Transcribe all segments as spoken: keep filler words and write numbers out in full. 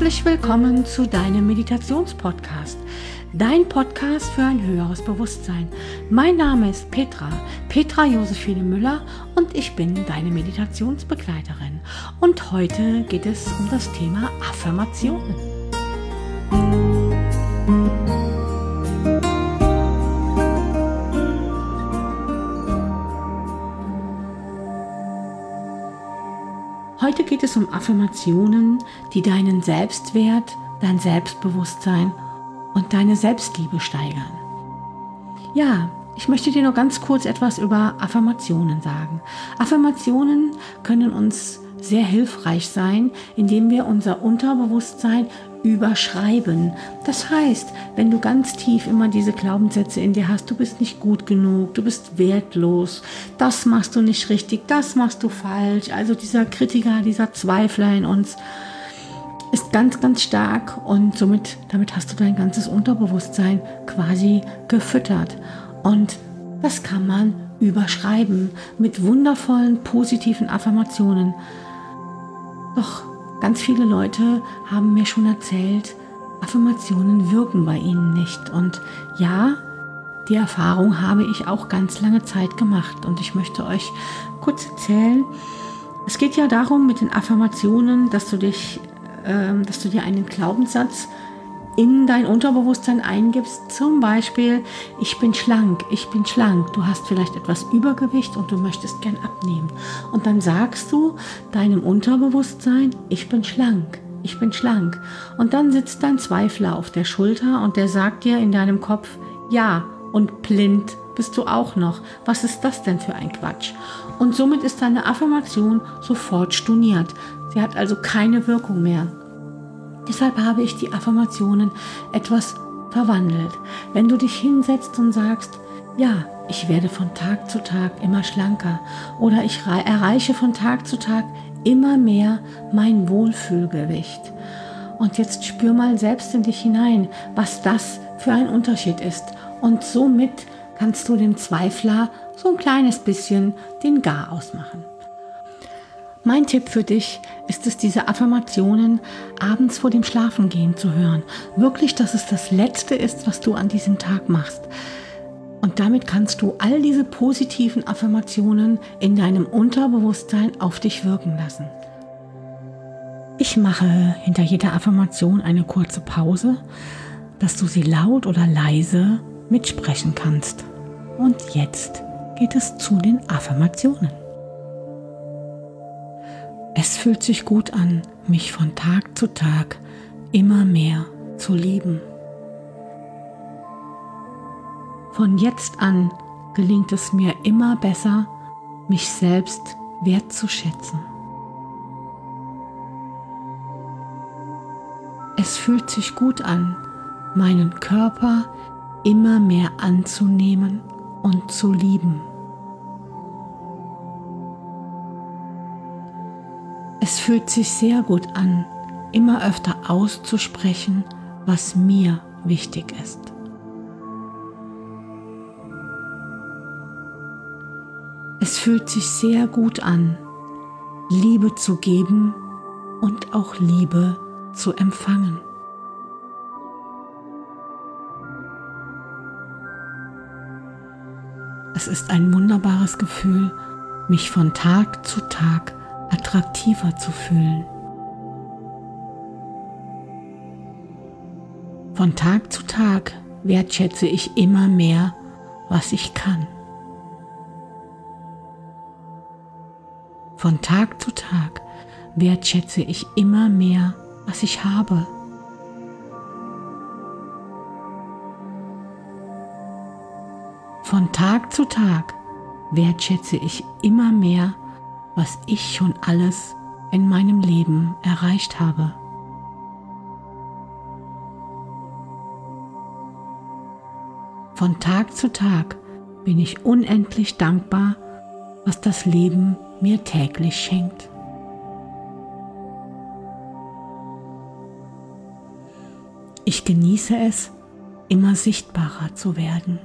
Herzlich willkommen zu deinem Meditationspodcast, dein Podcast für ein höheres Bewusstsein. Mein Name ist Petra, Petra Josephine Müller und ich bin deine Meditationsbegleiterin. Und heute geht es um das Thema Affirmationen. Heute geht es um Affirmationen, die deinen Selbstwert, dein Selbstbewusstsein und deine Selbstliebe steigern. Ja, ich möchte dir nur ganz kurz etwas über Affirmationen sagen. Affirmationen können uns sehr hilfreich sein, indem wir unser Unterbewusstsein überschreiben. Das heißt, wenn du ganz tief immer diese Glaubenssätze in dir hast, du bist nicht gut genug, du bist wertlos, das machst du nicht richtig, das machst du falsch. Also dieser Kritiker, dieser Zweifler in uns ist ganz, ganz stark und somit, damit hast du dein ganzes Unterbewusstsein quasi gefüttert. Und das kann man überschreiben mit wundervollen, positiven Affirmationen. Doch ganz viele Leute haben mir schon erzählt, Affirmationen wirken bei ihnen nicht. Und ja, die Erfahrung habe ich auch ganz lange Zeit gemacht. Und ich möchte euch kurz erzählen, es geht ja darum mit den Affirmationen, dass du dich, äh, dass du dir einen Glaubenssatz in dein Unterbewusstsein eingibst, zum Beispiel, ich bin schlank, ich bin schlank, du hast vielleicht etwas Übergewicht und du möchtest gern abnehmen. Und dann sagst du deinem Unterbewusstsein, ich bin schlank, ich bin schlank. Und dann sitzt dein Zweifler auf der Schulter und der sagt dir in deinem Kopf, ja, und blind bist du auch noch. Was ist das denn für ein Quatsch? Und somit ist deine Affirmation sofort storniert. Sie hat also keine Wirkung mehr. Deshalb habe ich die Affirmationen etwas verwandelt. Wenn du dich hinsetzt und sagst, ja, ich werde von Tag zu Tag immer schlanker oder ich erreiche von Tag zu Tag immer mehr mein Wohlfühlgewicht. Und jetzt spür mal selbst in dich hinein, was das für ein Unterschied ist. Und somit kannst du dem Zweifler so ein kleines bisschen den Gar ausmachen. Mein Tipp für dich ist es, diese Affirmationen abends vor dem Schlafengehen zu hören. Wirklich, dass es das Letzte ist, was du an diesem Tag machst. Und damit kannst du all diese positiven Affirmationen in deinem Unterbewusstsein auf dich wirken lassen. Ich mache hinter jeder Affirmation eine kurze Pause, dass du sie laut oder leise mitsprechen kannst. Und jetzt geht es zu den Affirmationen. Es fühlt sich gut an, mich von Tag zu Tag immer mehr zu lieben. Von jetzt an gelingt es mir immer besser, mich selbst wertzuschätzen. Es fühlt sich gut an, meinen Körper immer mehr anzunehmen und zu lieben. Es fühlt sich sehr gut an, immer öfter auszusprechen, was mir wichtig ist. Es fühlt sich sehr gut an, Liebe zu geben und auch Liebe zu empfangen. Es ist ein wunderbares Gefühl, mich von Tag zu Tag attraktiver zu fühlen. Von Tag zu Tag wertschätze ich immer mehr, was ich kann. Von Tag zu Tag wertschätze ich immer mehr, was ich habe. Von Tag zu Tag wertschätze ich immer mehr, was ich schon alles in meinem Leben erreicht habe. Von Tag zu Tag bin ich unendlich dankbar, was das Leben mir täglich schenkt. Ich genieße es, immer sichtbarer zu werden.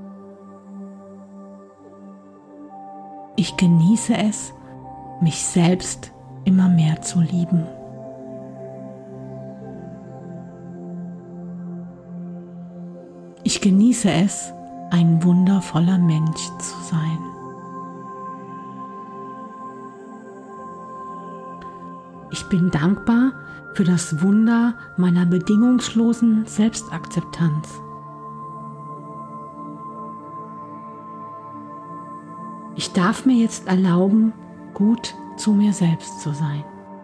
Ich genieße es, mich selbst immer mehr zu lieben. Ich genieße es, ein wundervoller Mensch zu sein. Ich bin dankbar für das Wunder meiner bedingungslosen Selbstakzeptanz. Ich darf mir jetzt erlauben, gut zu mir selbst zu sein.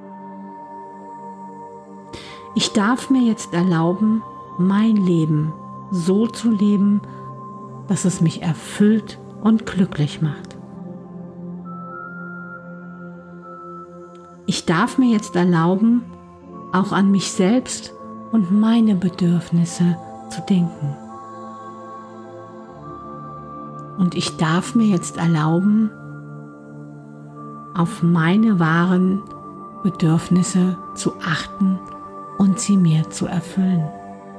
Ich darf mir jetzt erlauben, mein Leben so zu leben, dass es mich erfüllt und glücklich macht. Ich darf mir jetzt erlauben, auch an mich selbst und meine Bedürfnisse zu denken. Und ich darf mir jetzt erlauben, auf meine wahren Bedürfnisse zu achten und sie mir zu erfüllen.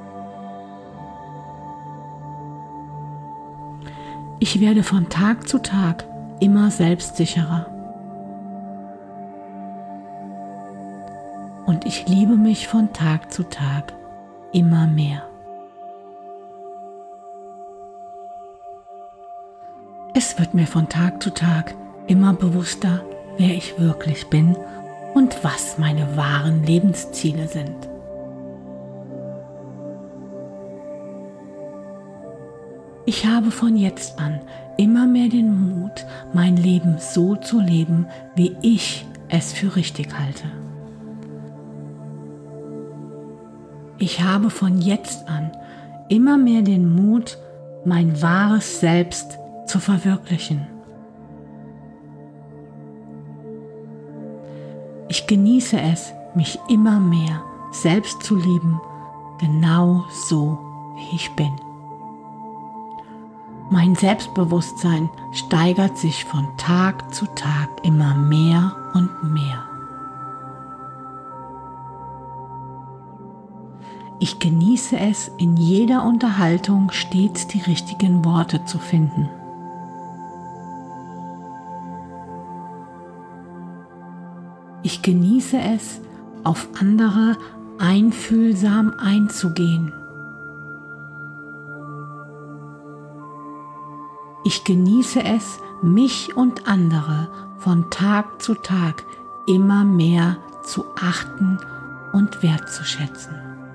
Ich werde von Tag zu Tag immer selbstsicherer. Und ich liebe mich von Tag zu Tag immer mehr. Es wird mir von Tag zu Tag immer bewusster, wer ich wirklich bin und was meine wahren Lebensziele sind. Ich habe von jetzt an immer mehr den Mut, mein Leben so zu leben, wie ich es für richtig halte. Ich habe von jetzt an immer mehr den Mut, mein wahres Selbst zu verwirklichen. Ich genieße es, mich immer mehr selbst zu lieben, genau so, wie ich bin. Mein Selbstbewusstsein steigert sich von Tag zu Tag immer mehr und mehr. Ich genieße es, in jeder Unterhaltung stets die richtigen Worte zu finden. Ich genieße es, auf andere einfühlsam einzugehen. Ich genieße es, mich und andere von Tag zu Tag immer mehr zu achten und wertzuschätzen.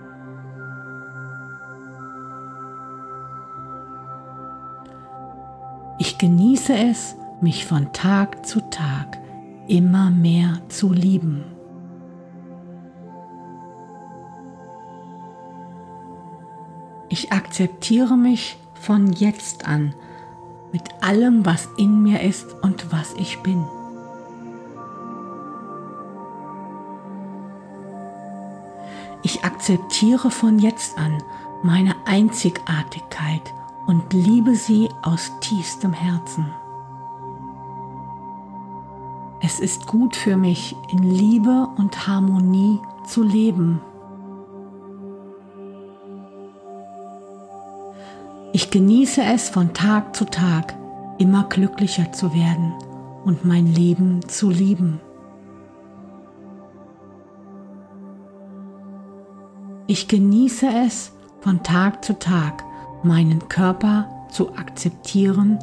Ich genieße es, mich von Tag zu Tag immer mehr zu lieben. Ich akzeptiere mich von jetzt an mit allem, was in mir ist und was ich bin. Ich akzeptiere von jetzt an meine Einzigartigkeit und liebe sie aus tiefstem Herzen. Es ist gut für mich, in Liebe und Harmonie zu leben. Ich genieße es, von Tag zu Tag immer glücklicher zu werden und mein Leben zu lieben. Ich genieße es, von Tag zu Tag meinen Körper zu akzeptieren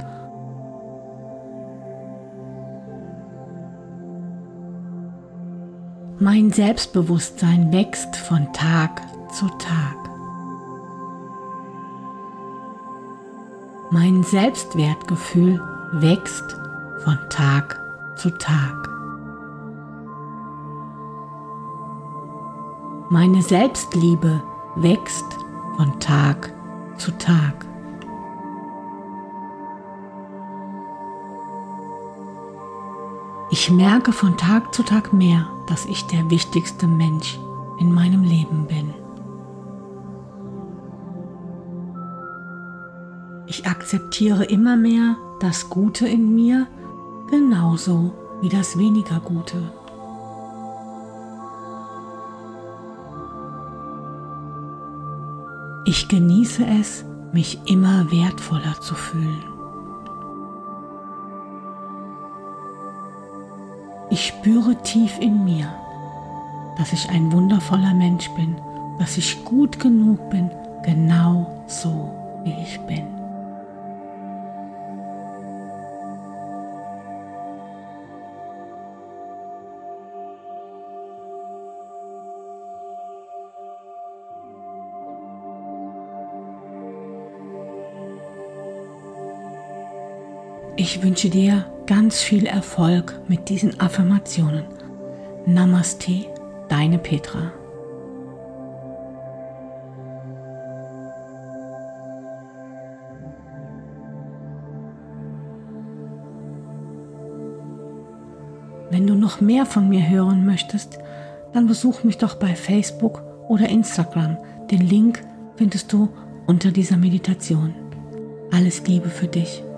Mein Selbstbewusstsein wächst von Tag zu Tag. Mein Selbstwertgefühl wächst von Tag zu Tag. Meine Selbstliebe wächst von Tag zu Tag. Ich merke von Tag zu Tag mehr, dass ich der wichtigste Mensch in meinem Leben bin. Ich akzeptiere immer mehr das Gute in mir, genauso wie das weniger Gute. Ich genieße es, mich immer wertvoller zu fühlen. Ich spüre tief in mir, dass ich ein wundervoller Mensch bin, dass ich gut genug bin, genau so, wie ich bin. Ich wünsche dir ganz viel Erfolg mit diesen Affirmationen. Namaste, deine Petra. Wenn du noch mehr von mir hören möchtest, dann besuch mich doch bei Facebook oder Instagram. Den Link findest du unter dieser Meditation. Alles Liebe für dich.